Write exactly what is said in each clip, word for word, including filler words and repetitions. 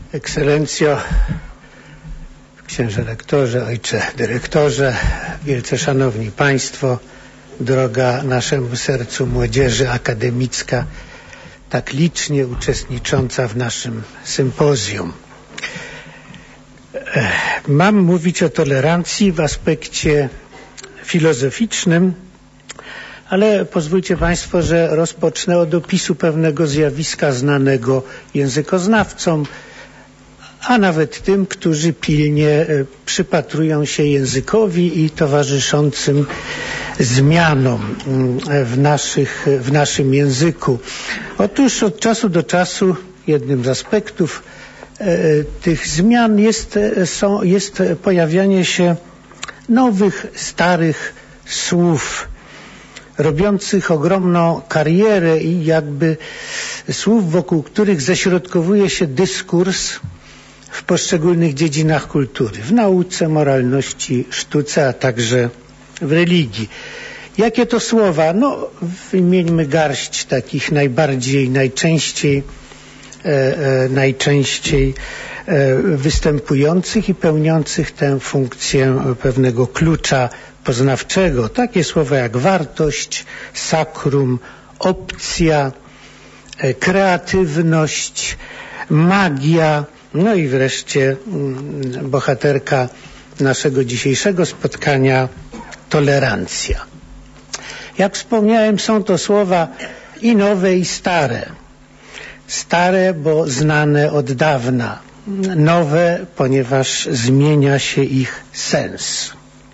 Ekscelencjo, księże rektorze, ojcze dyrektorze, wielce szanowni państwo, droga naszemu sercu młodzieży akademicka, tak licznie uczestnicząca w naszym sympozjum. Mam mówić o tolerancji w aspekcie filozoficznym, ale pozwólcie państwo, że rozpocznę od opisu pewnego zjawiska znanego językoznawcom, a nawet tym, którzy pilnie przypatrują się językowi i towarzyszącym zmianom w, naszych, w naszym języku. Otóż od czasu do czasu jednym z aspektów e, tych zmian jest, są, jest pojawianie się nowych, starych słów, robiących ogromną karierę i jakby słów, wokół których ześrodkowuje się dyskurs w poszczególnych dziedzinach kultury, w nauce, moralności, sztuce, a także w religii. Jakie to słowa? No, wymieńmy garść takich najbardziej, najczęściej, e, e, najczęściej e, występujących i pełniących tę funkcję pewnego klucza poznawczego. Takie słowa jak wartość, sakrum, opcja, e, kreatywność, magia, no i wreszcie mm, bohaterka naszego dzisiejszego spotkania, tolerancja. Jak wspomniałem, są to słowa i nowe, i stare. Stare, bo znane od dawna. Nowe, ponieważ zmienia się ich sens.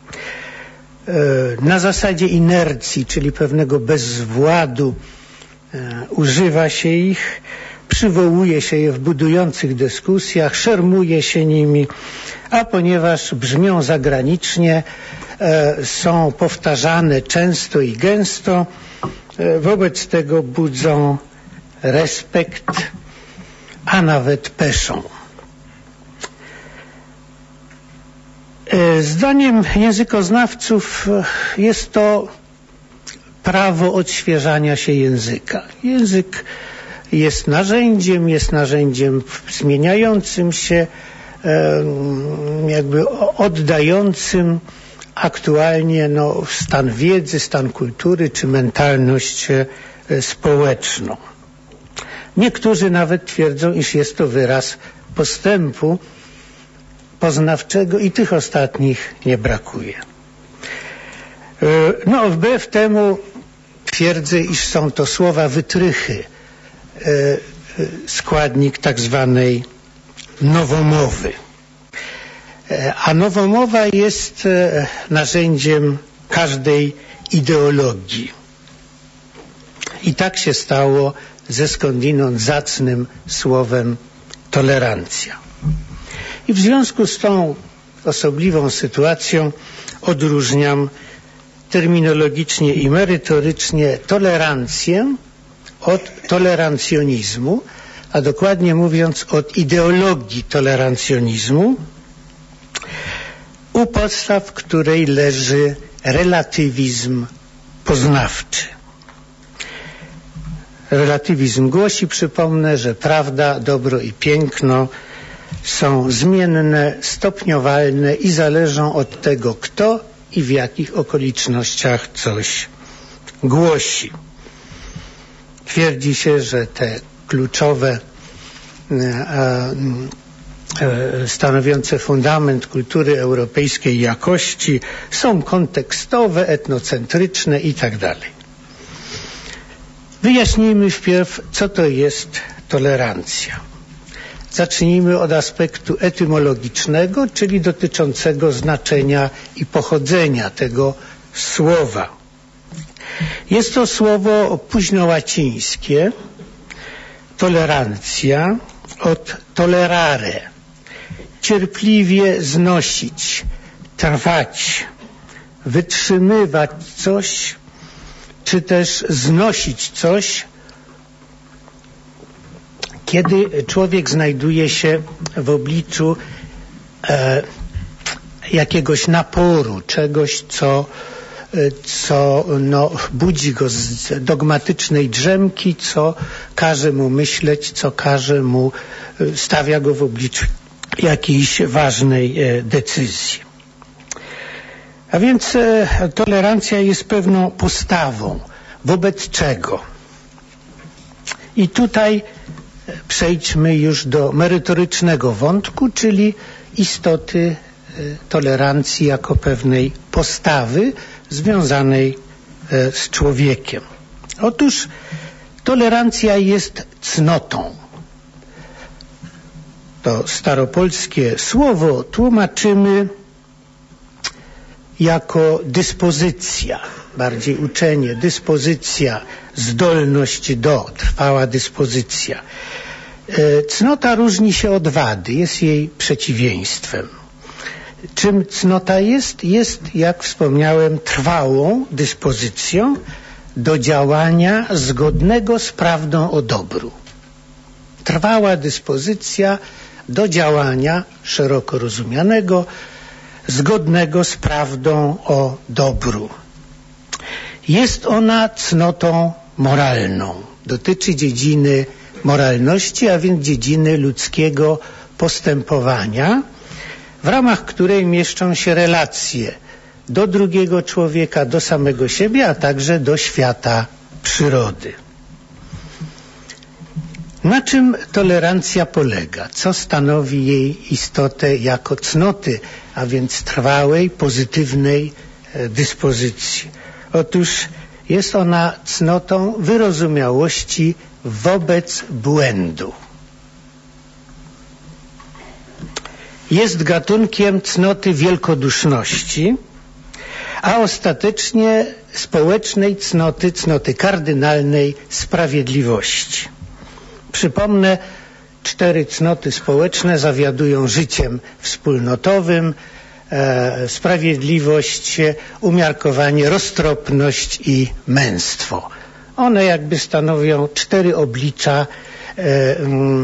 Na zasadzie inercji, czyli pewnego bezwładu, używa się ich, przywołuje się je w budujących dyskusjach, szermuje się nimi, a ponieważ brzmią zagranicznie, e, są powtarzane często i gęsto, e, wobec tego budzą respekt, a nawet peszą. E, zdaniem językoznawców jest to prawo odświeżania się języka. Język jest narzędziem, jest narzędziem zmieniającym się, jakby oddającym aktualnie no, stan wiedzy, stan kultury czy mentalność społeczną. Niektórzy nawet twierdzą, iż jest to wyraz postępu poznawczego i tych ostatnich nie brakuje. No, wbrew temu twierdzę, iż są to słowa wytrychy, składnik tak zwanej nowomowy. A nowomowa jest narzędziem każdej ideologii. I tak się stało ze skądinąd zacnym słowem tolerancja. I w związku z tą osobliwą sytuacją odróżniam terminologicznie i merytorycznie tolerancję od tolerancjonizmu, a dokładnie mówiąc od ideologii tolerancjonizmu, u podstaw której leży relatywizm poznawczy. Relatywizm głosi, przypomnę, że prawda, dobro i piękno są zmienne, stopniowalne i zależą od tego, kto i w jakich okolicznościach coś głosi. Twierdzi się, że te kluczowe, stanowiące fundament kultury europejskiej jakości są kontekstowe, etnocentryczne i tak dalej. Wyjaśnijmy wpierw, co to jest tolerancja. Zacznijmy od aspektu etymologicznego, czyli dotyczącego znaczenia i pochodzenia tego słowa. Jest to słowo późnołacińskie, tolerancja, od tolerare, cierpliwie znosić, trwać, wytrzymywać coś, czy też znosić coś, kiedy człowiek znajduje się w obliczu e, jakiegoś naporu, czegoś, co co no, budzi go z dogmatycznej drzemki, co każe mu myśleć, co każe mu, stawia go w obliczu jakiejś ważnej decyzji. A więc tolerancja jest pewną postawą, wobec czego. I tutaj przejdźmy już do merytorycznego wątku, czyli istoty tolerancji jako pewnej postawy związanej z człowiekiem. Otóż tolerancja jest cnotą. To staropolskie słowo tłumaczymy jako dyspozycja, bardziej uczenie, dyspozycja, zdolność do, trwała dyspozycja. Cnota różni się od wady, jest jej przeciwieństwem. Czym cnota jest? Jest, jak wspomniałem, trwałą dyspozycją do działania zgodnego z prawdą o dobru. Trwała dyspozycja do działania szeroko rozumianego, zgodnego z prawdą o dobru. Jest ona cnotą moralną. Dotyczy dziedziny moralności, a więc dziedziny ludzkiego postępowania, w ramach której mieszczą się relacje do drugiego człowieka, do samego siebie, a także do świata przyrody. Na czym tolerancja polega? Co stanowi jej istotę jako cnoty, a więc trwałej, pozytywnej dyspozycji? Otóż jest ona cnotą wyrozumiałości wobec błędu. Jest gatunkiem cnoty wielkoduszności, a ostatecznie społecznej cnoty, cnoty kardynalnej sprawiedliwości. Przypomnę, cztery cnoty społeczne zawiadują życiem wspólnotowym, e, sprawiedliwość, umiarkowanie, roztropność i męstwo. One jakby stanowią cztery oblicza e, e,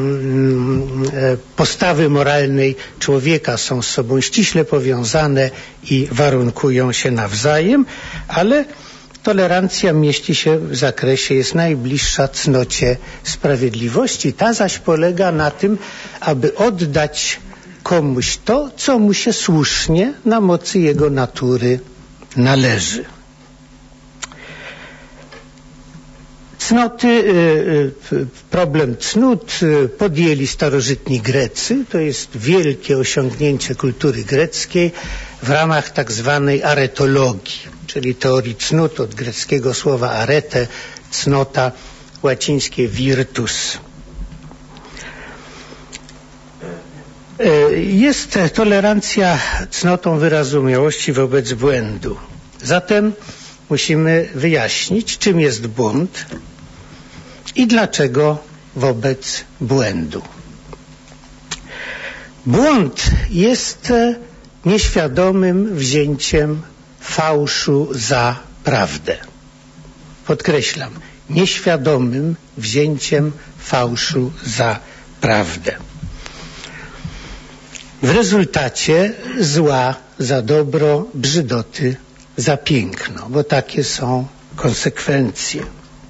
postawy moralnej człowieka, są z sobą ściśle powiązane i warunkują się nawzajem, ale tolerancja mieści się w zakresie, jest najbliższa cnocie sprawiedliwości. Ta zaś polega na tym, aby oddać komuś to, co mu się słusznie na mocy jego natury należy. Cnoty, problem cnót podjęli starożytni Grecy. To jest wielkie osiągnięcie kultury greckiej w ramach tak zwanej aretologii, czyli teorii cnót, od greckiego słowa arete, cnota, łacińskie virtus. Jest tolerancja cnotą wyrozumiałości wobec błędu. Zatem musimy wyjaśnić, czym jest błąd i dlaczego wobec błędu. Błąd jest nieświadomym wzięciem fałszu za prawdę. Podkreślam, nieświadomym wzięciem fałszu za prawdę. W rezultacie zła za dobro, brzydoty za piękno, bo takie są konsekwencje.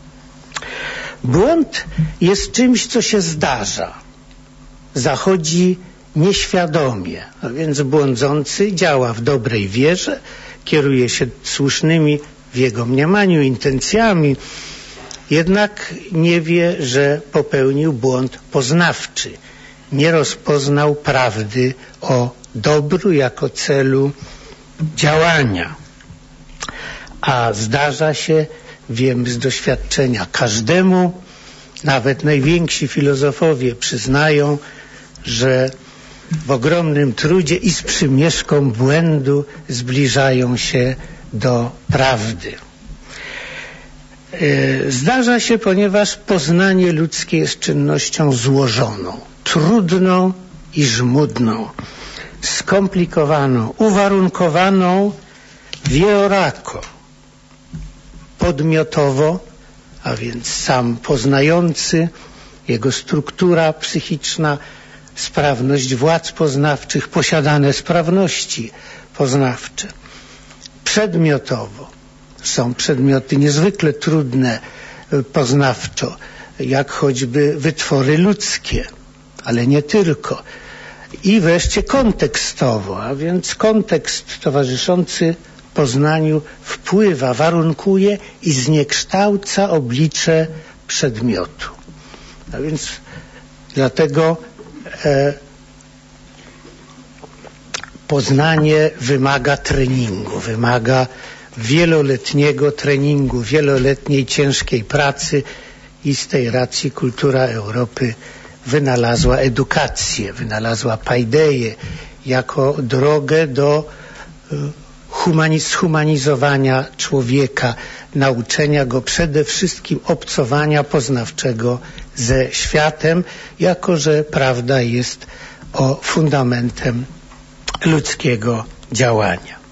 Błąd jest czymś, co się zdarza, zachodzi nieświadomie, a więc błądzący działa w dobrej wierze, kieruje się słusznymi w jego mniemaniu intencjami, jednak nie wie, że popełnił błąd poznawczy. Nie rozpoznał prawdy o dobru jako celu działania. A zdarza się, wiemy z doświadczenia, każdemu, nawet najwięksi filozofowie przyznają, że w ogromnym trudzie i z przymieszką błędu zbliżają się do prawdy. Zdarza się, ponieważ poznanie ludzkie jest czynnością złożoną, trudną i żmudną, skomplikowaną, uwarunkowaną wielorako, podmiotowo, a więc sam poznający, jego struktura psychiczna, sprawność władz poznawczych, posiadane sprawności poznawcze, przedmiotowo, są przedmioty niezwykle trudne poznawczo, jak choćby wytwory ludzkie, ale nie tylko. I wreszcie kontekstowo, a więc kontekst towarzyszący poznaniu wpływa, warunkuje i zniekształca oblicze przedmiotu. A więc dlatego e, poznanie wymaga treningu, wymaga wieloletniego treningu, wieloletniej ciężkiej pracy i z tej racji kultura Europy wynalazła edukację, wynalazła paideję jako drogę do humaniz- zhumanizowania człowieka, nauczenia go przede wszystkim obcowania poznawczego ze światem, jako że prawda jest o fundamentem ludzkiego działania.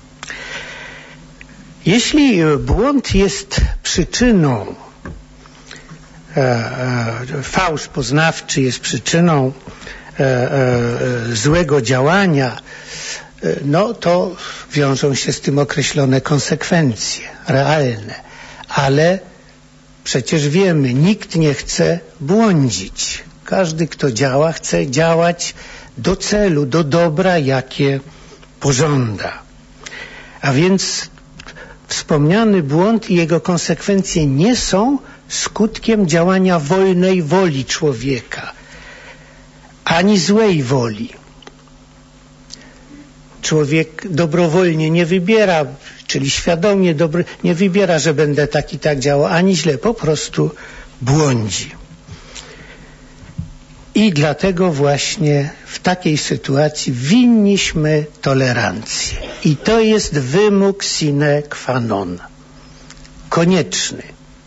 Jeśli błąd jest przyczyną, e, e, fałsz poznawczy jest przyczyną e, e, złego działania, e, no to wiążą się z tym określone konsekwencje realne. Ale przecież wiemy, nikt nie chce błądzić. Każdy, kto działa, chce działać do celu, do dobra, jakie pożąda. A więc wspomniany błąd i jego konsekwencje nie są skutkiem działania wolnej woli człowieka, ani złej woli. Człowiek dobrowolnie nie wybiera, czyli świadomie dobry, nie wybiera, że będę tak i tak działał, ani źle, po prostu błądzi. I dlatego właśnie w takiej sytuacji winniśmy tolerancję. I to jest wymóg sine qua non. Konieczny.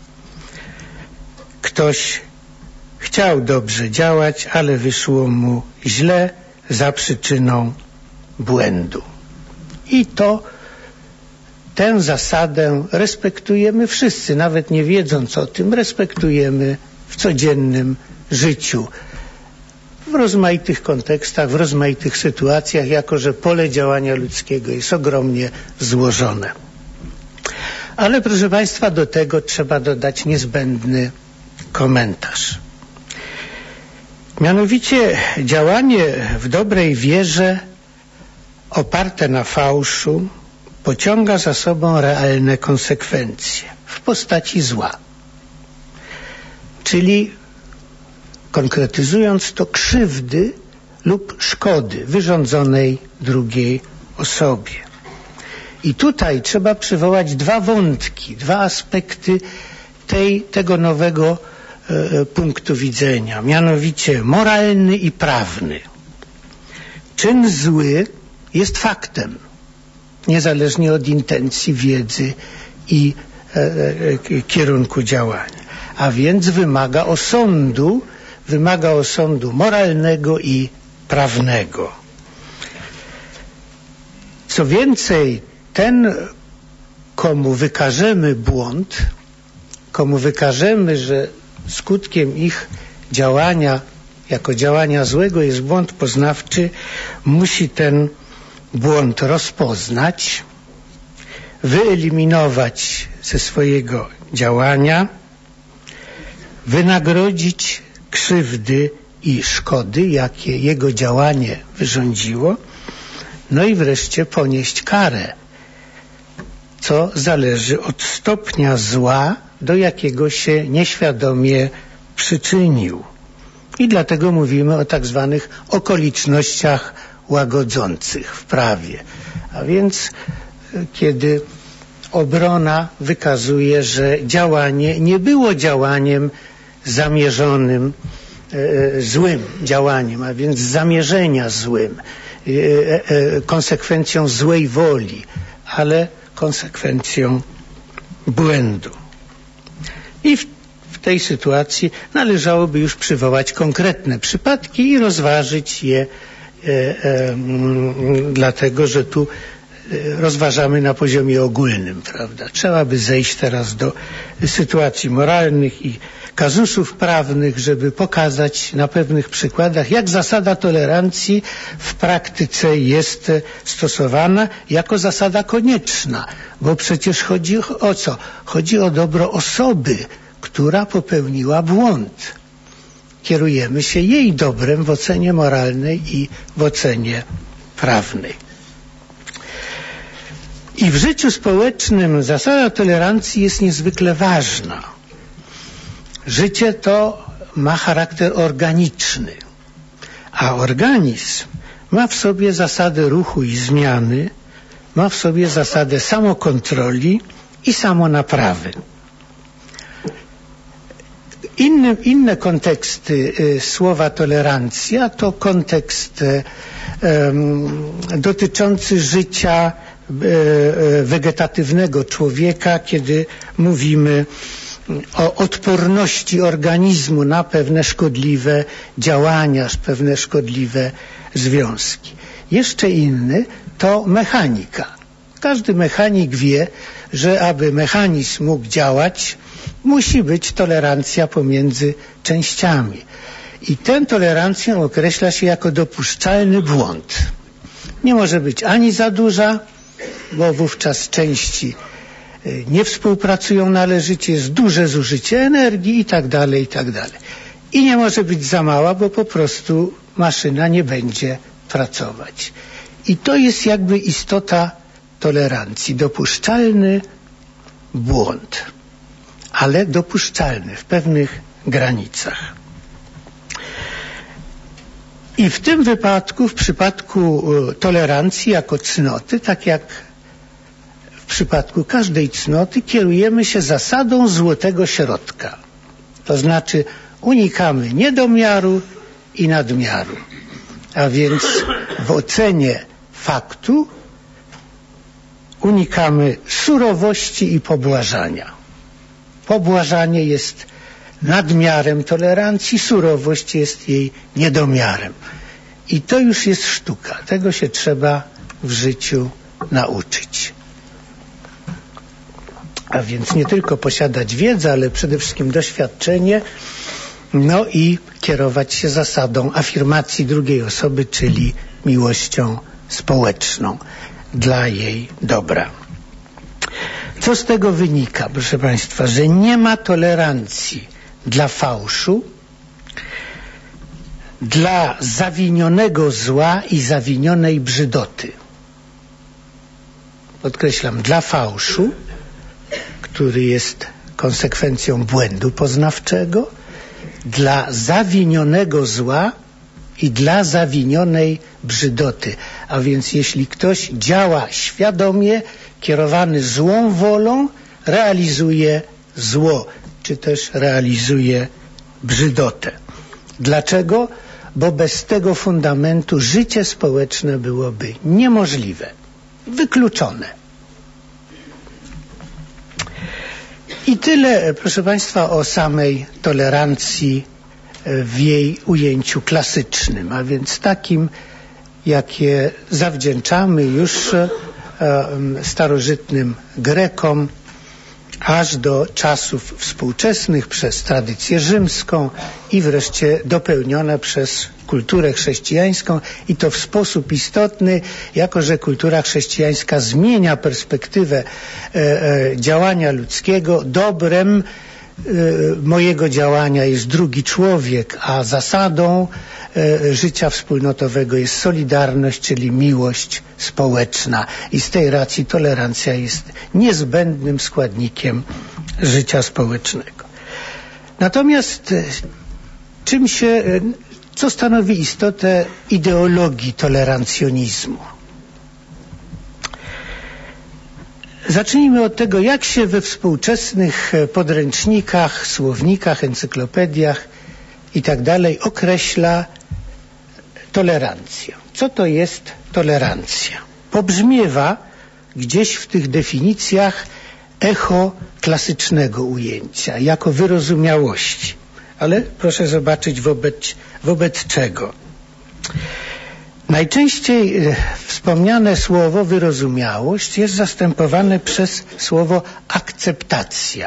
Ktoś chciał dobrze działać, ale wyszło mu źle za przyczyną błędu. I to tę zasadę respektujemy wszyscy, nawet nie wiedząc o tym, respektujemy w codziennym życiu. W rozmaitych kontekstach, w rozmaitych sytuacjach, jako że pole działania ludzkiego jest ogromnie złożone. Ale proszę Państwa, do tego trzeba dodać niezbędny komentarz. Mianowicie działanie w dobrej wierze oparte na fałszu pociąga za sobą realne konsekwencje w postaci zła. Czyli konkretyzując to, krzywdy lub szkody wyrządzonej drugiej osobie. I tutaj trzeba przywołać dwa wątki, dwa aspekty tej, tego nowego e, punktu widzenia, mianowicie moralny i prawny. Czyn zły jest faktem, niezależnie od intencji, wiedzy i e, e, kierunku działania, a więc wymaga osądu, wymaga osądu moralnego i prawnego. Co więcej, ten, komu wykażemy błąd, komu wykażemy, że skutkiem ich działania, jako działania złego jest błąd poznawczy, musi ten błąd rozpoznać, wyeliminować ze swojego działania, wynagrodzić krzywdy i szkody, jakie jego działanie wyrządziło, no i wreszcie ponieść karę, co zależy od stopnia zła, do jakiego się nieświadomie przyczynił. I dlatego mówimy o tak zwanych okolicznościach łagodzących w prawie. A więc kiedy obrona wykazuje, że działanie nie było działaniem zamierzonym, e, złym działaniem, a więc z zamierzenia złym, e, e, konsekwencją złej woli, ale konsekwencją błędu. I w, w tej sytuacji należałoby już przywołać konkretne przypadki i rozważyć je, e, e, m, dlatego że tu rozważamy na poziomie ogólnym, prawda? Trzeba by zejść teraz do sytuacji moralnych i kazusów prawnych, żeby pokazać na pewnych przykładach, jak zasada tolerancji w praktyce jest stosowana jako zasada konieczna, bo przecież chodzi o co? Chodzi o dobro osoby, która popełniła błąd. Kierujemy się jej dobrem w ocenie moralnej i w ocenie prawnej. I w życiu społecznym zasada tolerancji jest niezwykle ważna. Życie to ma charakter organiczny, a organizm ma w sobie zasadę ruchu i zmiany, ma w sobie zasadę samokontroli i samonaprawy. Inne, inne konteksty y, słowa tolerancja to kontekst y, y, dotyczący życia y, y, wegetatywnego człowieka, kiedy mówimy o odporności organizmu na pewne szkodliwe działania, pewne szkodliwe związki. Jeszcze inny to mechanika. Każdy mechanik wie, że aby mechanizm mógł działać, musi być tolerancja pomiędzy częściami. I tę tolerancję określa się jako dopuszczalny błąd. Nie może być ani za duża, bo wówczas części nie współpracują należycie, jest duże zużycie energii i tak dalej, i tak dalej. I nie może być za mała, bo po prostu maszyna nie będzie pracować. I to jest jakby istota tolerancji. Dopuszczalny błąd, ale dopuszczalny w pewnych granicach. I w tym wypadku, w przypadku tolerancji jako cnoty, tak jak w przypadku każdej cnoty, kierujemy się zasadą złotego środka. To znaczy unikamy niedomiaru i nadmiaru. A więc w ocenie faktu unikamy surowości i pobłażania. Pobłażanie jest nadmiarem tolerancji, surowość jest jej niedomiarem. I to już jest sztuka. Tego się trzeba w życiu nauczyć. A więc nie tylko posiadać wiedzę, ale przede wszystkim doświadczenie, no i kierować się zasadą afirmacji drugiej osoby, czyli miłością społeczną dla jej dobra. Co z tego wynika, proszę Państwa? Że nie ma tolerancji dla fałszu, dla zawinionego zła i zawinionej brzydoty. Podkreślam, dla fałszu, który jest konsekwencją błędu poznawczego, dla zawinionego zła i dla zawinionej brzydoty. A więc jeśli ktoś działa świadomie, kierowany złą wolą, realizuje zło, czy też realizuje brzydotę. Dlaczego? Bo bez tego fundamentu życie społeczne byłoby niemożliwe, wykluczone. I tyle, proszę Państwa, o samej tolerancji w jej ujęciu klasycznym, a więc takim, jakie zawdzięczamy już starożytnym Grekom, aż do czasów współczesnych przez tradycję rzymską i wreszcie dopełnione przez kulturę chrześcijańską, i to w sposób istotny, jako że kultura chrześcijańska zmienia perspektywę e, e, działania ludzkiego. Dobrem e, mojego działania jest drugi człowiek, a zasadą e, życia wspólnotowego jest solidarność, czyli miłość społeczna. I z tej racji tolerancja jest niezbędnym składnikiem życia społecznego. Natomiast czym się, co stanowi istotę ideologii tolerancjonizmu? Zacznijmy od tego, jak się we współczesnych podręcznikach, słownikach, encyklopediach i tak dalej określa tolerancję. Co to jest tolerancja? Pobrzmiewa gdzieś w tych definicjach echo klasycznego ujęcia, jako wyrozumiałości. Ale proszę zobaczyć wobec, wobec czego. Najczęściej wspomniane słowo wyrozumiałość jest zastępowane przez słowo akceptacja.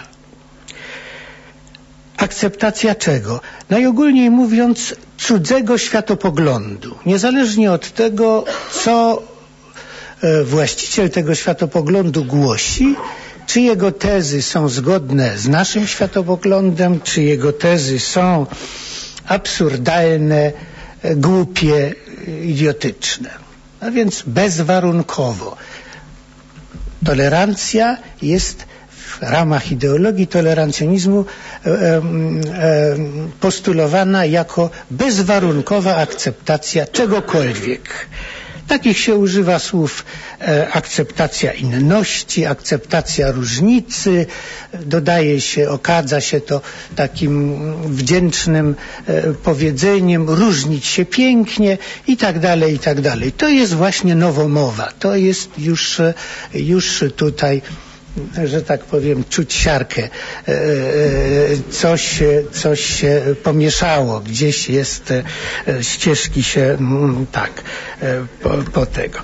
Akceptacja czego? Najogólniej mówiąc, cudzego światopoglądu. Niezależnie od tego, co właściciel tego światopoglądu głosi, czy jego tezy są zgodne z naszym światopoglądem, czy jego tezy są absurdalne, głupie, idiotyczne. A więc bezwarunkowo. Tolerancja jest w ramach ideologii tolerancjonizmu e, e, postulowana jako bezwarunkowa akceptacja czegokolwiek. Takich się używa słów e, akceptacja inności, akceptacja różnicy, dodaje się, okadza się to takim wdzięcznym e, powiedzeniem, różnić się pięknie i tak dalej, i tak dalej. To jest właśnie nowomowa, to jest już, już tutaj, że tak powiem, czuć siarkę. Coś, coś się pomieszało, gdzieś jest, ścieżki się, tak, po, po tego.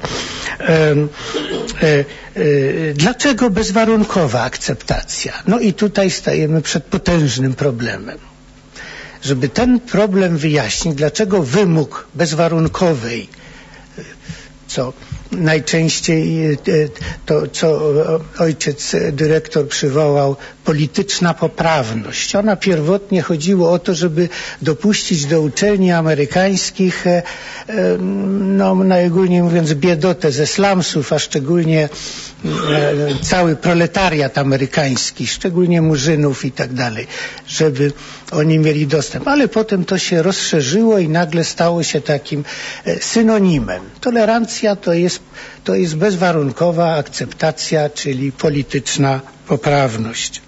Dlaczego bezwarunkowa akceptacja? No i tutaj stajemy przed potężnym problemem. Żeby ten problem wyjaśnić, dlaczego wymóg bezwarunkowej, co najczęściej to, co ojciec dyrektor przywołał, polityczna poprawność. Ona pierwotnie chodziło o to, żeby dopuścić do uczelni amerykańskich, no najogólniej mówiąc, biedotę ze slumsów, a szczególnie cały proletariat amerykański, szczególnie murzynów i tak dalej, żeby oni mieli dostęp. Ale potem to się rozszerzyło i nagle stało się takim synonimem. Tolerancja to jest, to jest bezwarunkowa akceptacja, czyli polityczna poprawność.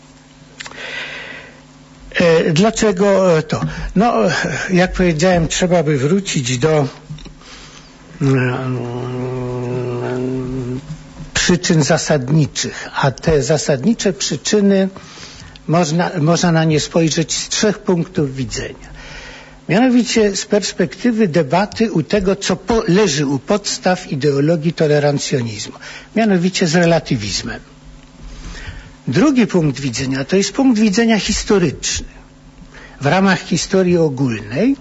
Dlaczego to? No, jak powiedziałem, trzeba by wrócić do przyczyn zasadniczych, a te zasadnicze przyczyny można, można na nie spojrzeć z trzech punktów widzenia. Mianowicie z perspektywy debaty u tego, co po, leży u podstaw ideologii tolerancjonizmu, mianowicie z relatywizmem. Drugi punkt widzenia to jest punkt widzenia historyczny. W ramach historii ogólnej,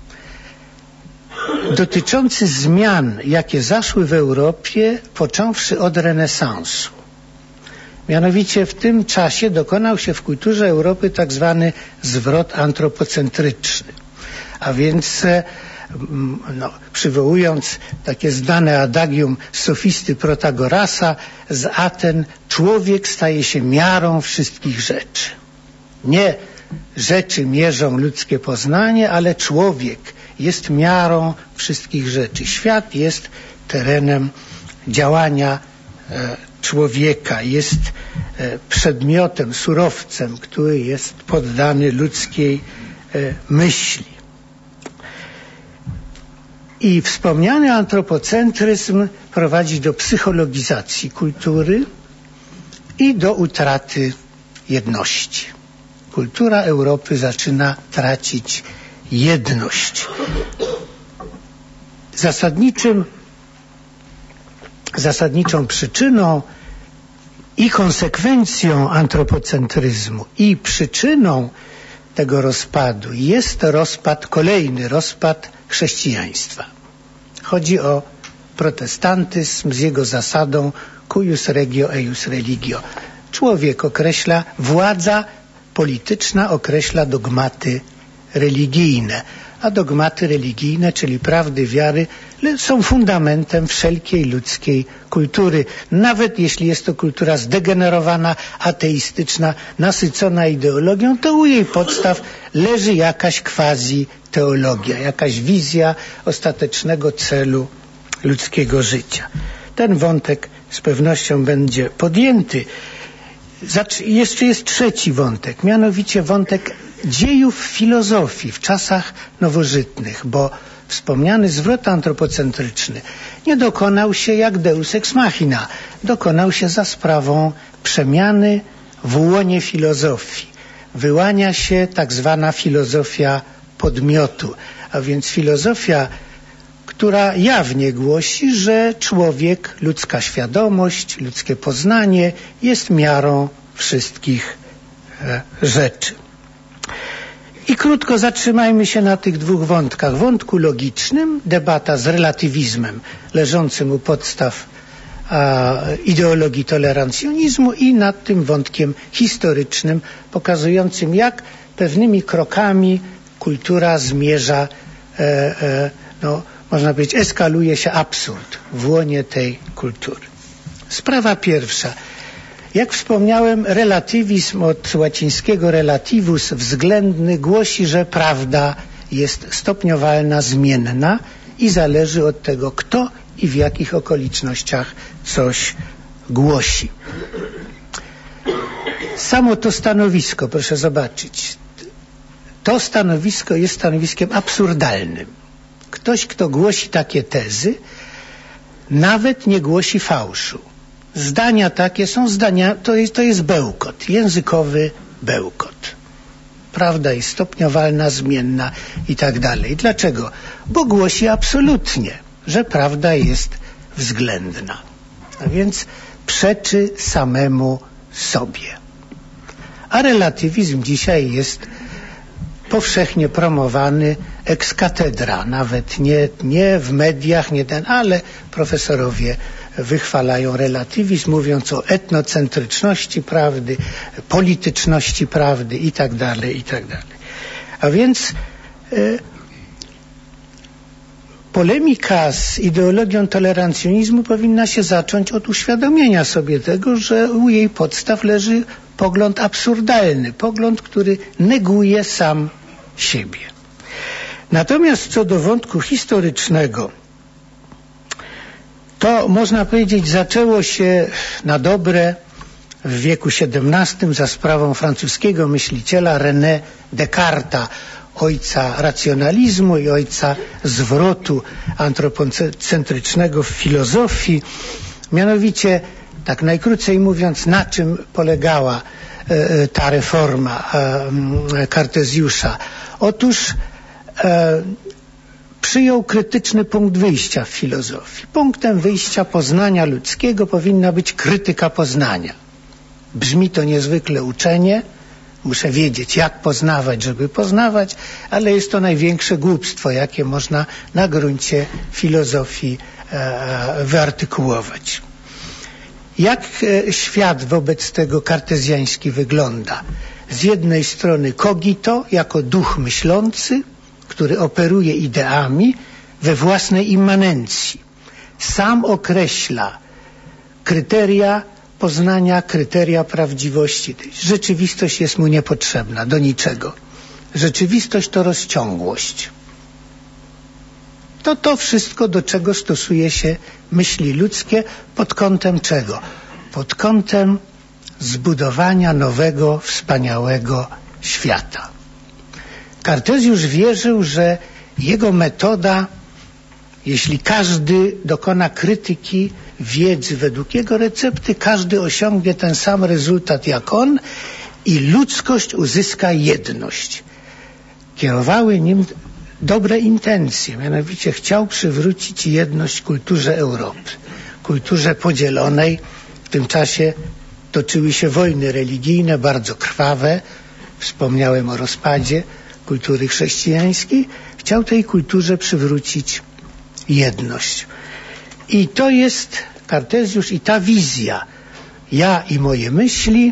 dotyczący zmian, jakie zaszły w Europie, począwszy od renesansu. Mianowicie w tym czasie dokonał się w kulturze Europy tak zwany zwrot antropocentryczny. A więc, no, przywołując takie znane adagium sofisty Protagorasa z Aten, człowiek staje się miarą wszystkich rzeczy. Nie rzeczy mierzą ludzkie poznanie, ale człowiek jest miarą wszystkich rzeczy. Świat jest terenem działania e, człowieka, jest e, przedmiotem, surowcem, który jest poddany ludzkiej e, myśli. I wspomniany antropocentryzm prowadzi do psychologizacji kultury i do utraty jedności. Kultura Europy zaczyna tracić jedność. Zasadniczym, zasadniczą przyczyną i konsekwencją antropocentryzmu i przyczyną tego rozpadu jest rozpad, kolejny rozpad chrześcijaństwa. Chodzi o protestantyzm z jego zasadą cuius regio eius religio. Człowiek określa, władza polityczna określa dogmaty religijne, a dogmaty religijne, czyli prawdy wiary, są fundamentem wszelkiej ludzkiej kultury. Nawet jeśli jest to kultura zdegenerowana, ateistyczna, nasycona ideologią, to u jej podstaw leży jakaś quasi-teologia, jakaś wizja ostatecznego celu ludzkiego życia. Ten wątek z pewnością będzie podjęty. Jeszcze jest trzeci wątek, mianowicie wątek dziejów filozofii w czasach nowożytnych, bo wspomniany zwrot antropocentryczny nie dokonał się jak deus ex machina, dokonał się za sprawą przemiany w łonie filozofii. Wyłania się tak zwana filozofia podmiotu, a więc filozofia, która jawnie głosi, że człowiek, ludzka świadomość, ludzkie poznanie jest miarą wszystkich e, rzeczy. I krótko zatrzymajmy się na tych dwóch wątkach. Wątku logicznym, debata z relatywizmem leżącym u podstaw a, ideologii tolerancjonizmu, i nad tym wątkiem historycznym, pokazującym, jak pewnymi krokami kultura zmierza, e, e, no, można powiedzieć, eskaluje się absurd w łonie tej kultury. Sprawa pierwsza. Jak wspomniałem, relatywizm od łacińskiego relativus, względny, głosi, że prawda jest stopniowalna, zmienna i zależy od tego, kto i w jakich okolicznościach coś głosi. Samo to stanowisko, proszę zobaczyć, to stanowisko jest stanowiskiem absurdalnym. Ktoś, kto głosi takie tezy, nawet nie głosi fałszu. Zdania takie są zdania, to jest, to jest bełkot, językowy bełkot. Prawda jest stopniowalna, zmienna i tak dalej. Dlaczego? Bo głosi absolutnie, że prawda jest względna. A więc przeczy samemu sobie. A relatywizm dzisiaj jest powszechnie promowany ex cathedra, nawet nie, nie w mediach, nie ten, ale profesorowie wychwalają relatywizm, mówiąc o etnocentryczności prawdy, polityczności prawdy i tak dalej, i tak dalej. A więc y, polemika z ideologią tolerancjonizmu powinna się zacząć od uświadomienia sobie tego, że u jej podstaw leży pogląd absurdalny, pogląd, który neguje sam siebie. Natomiast co do wątku historycznego, to można powiedzieć zaczęło się na dobre w wieku siedemnastym za sprawą francuskiego myśliciela René Descartesa, ojca racjonalizmu i ojca zwrotu antropocentrycznego w filozofii. Mianowicie, tak najkrócej mówiąc, na czym polegała e, ta reforma e, Kartezjusza? Otóż e, przyjął krytyczny punkt wyjścia w filozofii. Punktem wyjścia poznania ludzkiego powinna być krytyka poznania. Brzmi to niezwykle uczenie, muszę wiedzieć, jak poznawać, żeby poznawać, ale jest to największe głupstwo, jakie można na gruncie filozofii e, wyartykułować. Jak e, świat wobec tego kartezjański wygląda? Z jednej strony cogito, jako duch myślący, który operuje ideami we własnej immanencji. Sam określa kryteria poznania, kryteria prawdziwości. Rzeczywistość jest mu niepotrzebna, do niczego. Rzeczywistość to rozciągłość. To to wszystko, do czego stosuje się myśli ludzkie, pod kątem czego? Pod kątem zbudowania nowego, wspaniałego świata. Kartezjusz wierzył, że jego metoda, jeśli każdy dokona krytyki wiedzy według jego recepty, każdy osiągnie ten sam rezultat jak on i ludzkość uzyska jedność. Kierowały nim dobre intencje, mianowicie chciał przywrócić jedność kulturze Europy, kulturze podzielonej. W tym czasie toczyły się wojny religijne, bardzo krwawe. Wspomniałem o rozpadzie kultury chrześcijańskiej. Chciał tej kulturze przywrócić jedność. I to jest Kartezjusz i ta wizja. Ja i moje myśli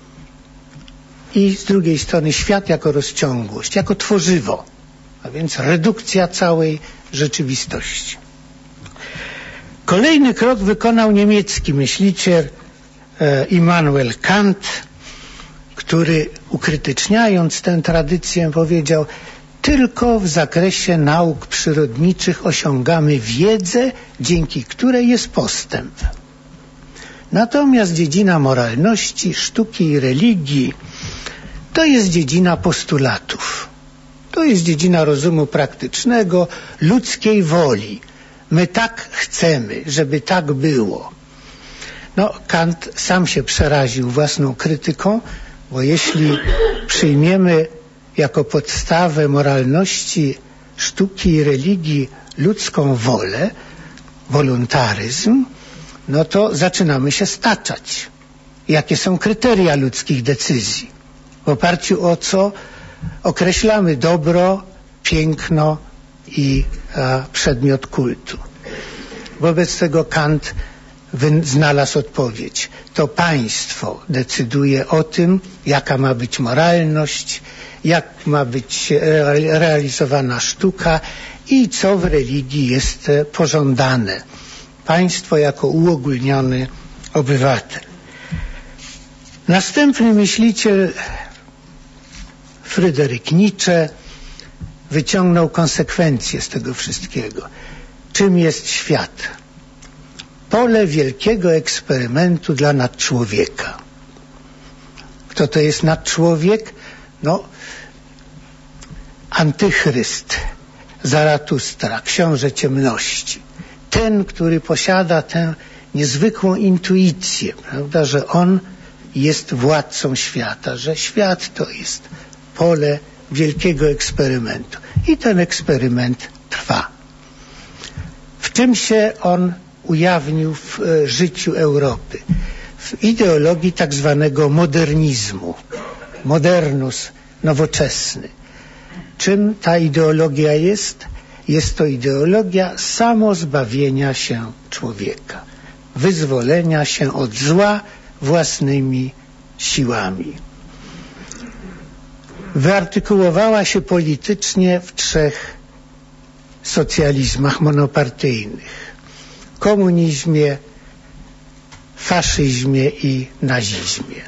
i z drugiej strony świat jako rozciągłość, jako tworzywo, a więc redukcja całej rzeczywistości. Kolejny krok wykonał niemiecki myśliciel e, Immanuel Kant, który ukrytyczniając tę tradycję powiedział: tylko w zakresie nauk przyrodniczych osiągamy wiedzę, dzięki której jest postęp. Natomiast dziedzina moralności, sztuki i religii to jest dziedzina postulatów. To jest dziedzina rozumu praktycznego, ludzkiej woli. My tak chcemy, żeby tak było. No, Kant sam się przeraził własną krytyką, bo jeśli przyjmiemy jako podstawę moralności, sztuki i religii ludzką wolę, wolontaryzm, no to zaczynamy się staczać. Jakie są kryteria ludzkich decyzji? W oparciu o co określamy dobro, piękno i a, przedmiot kultu. Wobec tego Kant znalazł odpowiedź. To państwo decyduje o tym, jaka ma być moralność, jak ma być realizowana sztuka i co w religii jest pożądane. Państwo jako uogólniony obywatel. Następny myśliciel, Fryderyk Nietzsche, wyciągnął konsekwencje z tego wszystkiego. Czym jest świat? Pole wielkiego eksperymentu dla nadczłowieka. Kto to jest nadczłowiek? No, antychryst, Zaratustra, książę ciemności. Ten, który posiada tę niezwykłą intuicję, prawda, że on jest władcą świata, że świat to jest pole wielkiego eksperymentu. I ten eksperyment trwa. W czym się on ujawnił w e, życiu Europy? W ideologii tak zwanego modernizmu. Modernus nowoczesny. Czym ta ideologia jest? Jest to ideologia samozbawienia się człowieka. Wyzwolenia się od zła własnymi siłami. Wyartykułowała się politycznie w trzech socjalizmach monopartyjnych. Komunizmie, faszyzmie i nazizmie.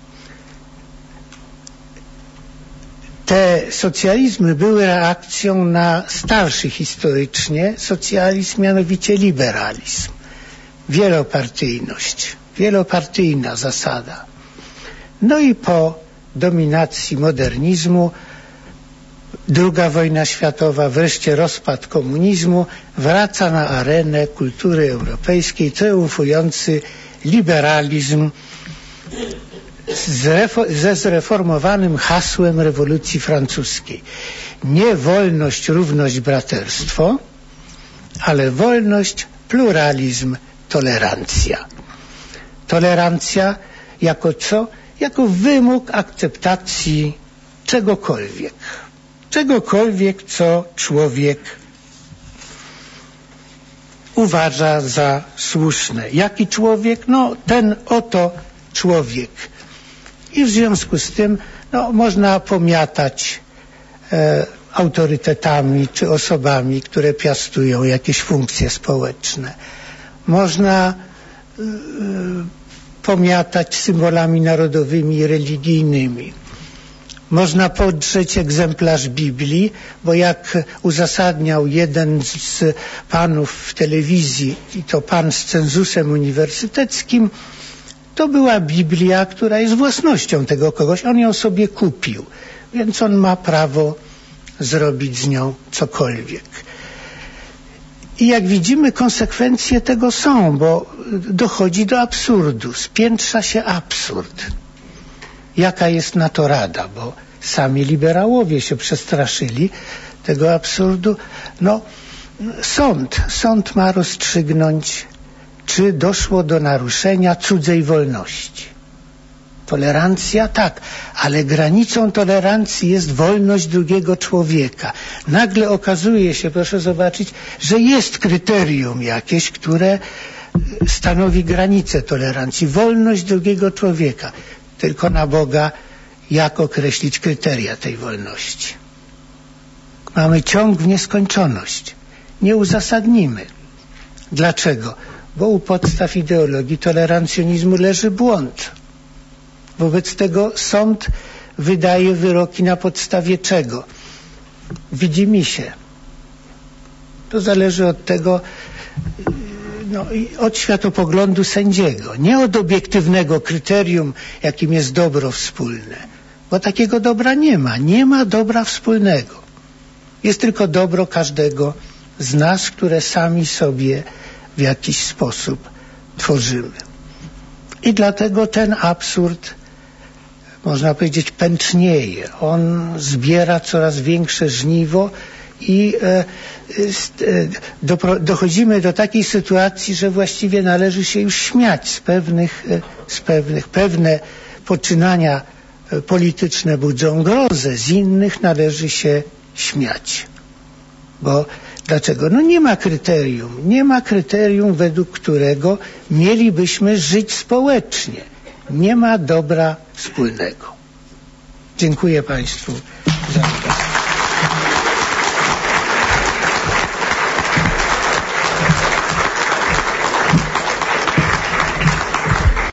Te socjalizmy były reakcją na starszy historycznie socjalizm, mianowicie liberalizm. Wielopartyjność, wielopartyjna zasada. No i po dominacji modernizmu, druga wojna światowa, wreszcie rozpad komunizmu, wraca na arenę kultury europejskiej triumfujący liberalizm ze zreformowanym hasłem rewolucji francuskiej. Nie wolność, równość, braterstwo, ale wolność, pluralizm, tolerancja. Tolerancja jako co? Jako wymóg akceptacji czegokolwiek. Czegokolwiek, co człowiek uważa za słuszne. Jaki człowiek? No ten oto człowiek. I w związku z tym no, można pomiatać e, autorytetami czy osobami, które piastują jakieś funkcje społeczne. Można e, pomiatać symbolami narodowymi i religijnymi. Można podrzeć egzemplarz Biblii, bo jak uzasadniał jeden z panów w telewizji, i to pan z cenzusem uniwersyteckim, to była Biblia, która jest własnością tego kogoś. On ją sobie kupił, więc on ma prawo zrobić z nią cokolwiek. I jak widzimy, konsekwencje tego są, bo dochodzi do absurdu, spiętrza się absurd. Jaka jest na to rada, bo sami liberałowie się przestraszyli tego absurdu. No, sąd, sąd ma rozstrzygnąć, czy doszło do naruszenia cudzej wolności. Tolerancja? Tak, ale granicą tolerancji jest wolność drugiego człowieka. Nagle okazuje się, proszę zobaczyć, że jest kryterium jakieś, które stanowi granicę tolerancji. Wolność drugiego człowieka. Tylko na Boga, jak określić kryteria tej wolności. Mamy ciąg w nieskończoność. Nie uzasadnimy. Dlaczego? Bo u podstaw ideologii tolerancjonizmu leży błąd. Wobec tego sąd wydaje wyroki na podstawie czego? Widzimisię. To zależy od tego, no, od światopoglądu sędziego, nie od obiektywnego kryterium, jakim jest dobro wspólne, bo takiego dobra nie ma. Nie ma dobra wspólnego. Jest tylko dobro każdego z nas, które sami sobie w jakiś sposób tworzymy. I dlatego ten absurd, można powiedzieć, pęcznieje. On zbiera coraz większe żniwo i e, do, dochodzimy do takiej sytuacji, że właściwie należy się już śmiać z pewnych, z pewnych pewne poczynania polityczne budzą grozę, z innych należy się śmiać. Bo dlaczego? No nie ma kryterium, nie ma kryterium, według którego mielibyśmy żyć społecznie. Nie ma dobra wspólnego. Dziękuję Państwu